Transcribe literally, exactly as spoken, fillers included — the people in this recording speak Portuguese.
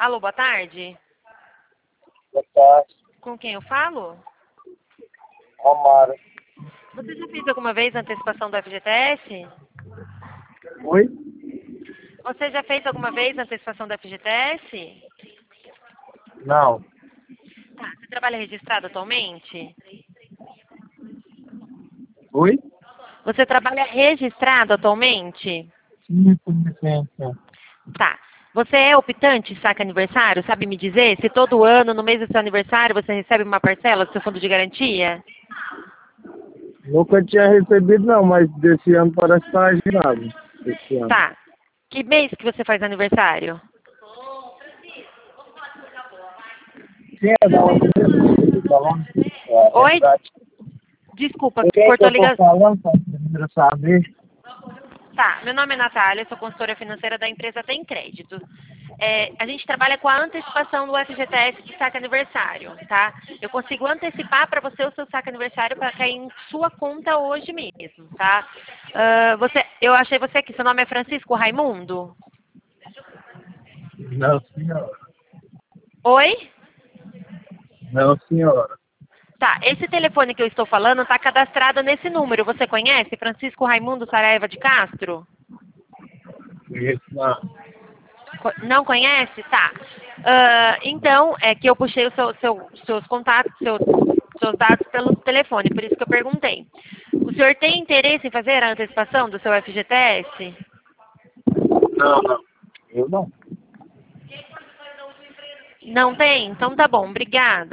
Alô, boa tarde. Boa tarde, Com quem eu falo? Romário. Você já fez alguma vez a antecipação do F G T S? Oi? Você já fez alguma vez a antecipação do F G T S? Não. Tá. Você trabalha registrado atualmente? Oi? Você trabalha registrado atualmente? Sim, com licença. Tá. Você é optante saca aniversário? Sabe me dizer se todo ano, no mês do seu aniversário, você recebe uma parcela do seu fundo de garantia? Nunca tinha recebido não, mas desse ano parece estar agendado. Esse ano. Tá. Que mês que você faz aniversário? Sim, é da onde eu tô falando? É Oi? verdade. Desculpa, Com quem é que cortou a eu tô ligação. falando, pra primeiro saber? Tá, meu nome é Natália, sou consultora financeira da empresa Tem Crédito. É, a gente trabalha com a antecipação do F G T S de saque aniversário, tá? Eu consigo antecipar para você o seu saque aniversário para cair em sua conta hoje mesmo, tá? Ah, você, eu achei você aqui, seu nome é Francisco Raimundo? Não, senhora. Oi? Não, senhora. Tá, esse telefone que eu estou falando está cadastrado nesse número. Você conhece? Francisco Raimundo Saraiva de Castro? Isso, não. Co- Não conhece? Tá. Ah, então, é que eu puxei o seu, seu- seus contatos, seus, seus dados pelo telefone, por isso que eu perguntei. O senhor tem interesse em fazer a antecipação do seu F G T S? Não, não. Eu não. Não tem? Então tá bom, obrigada.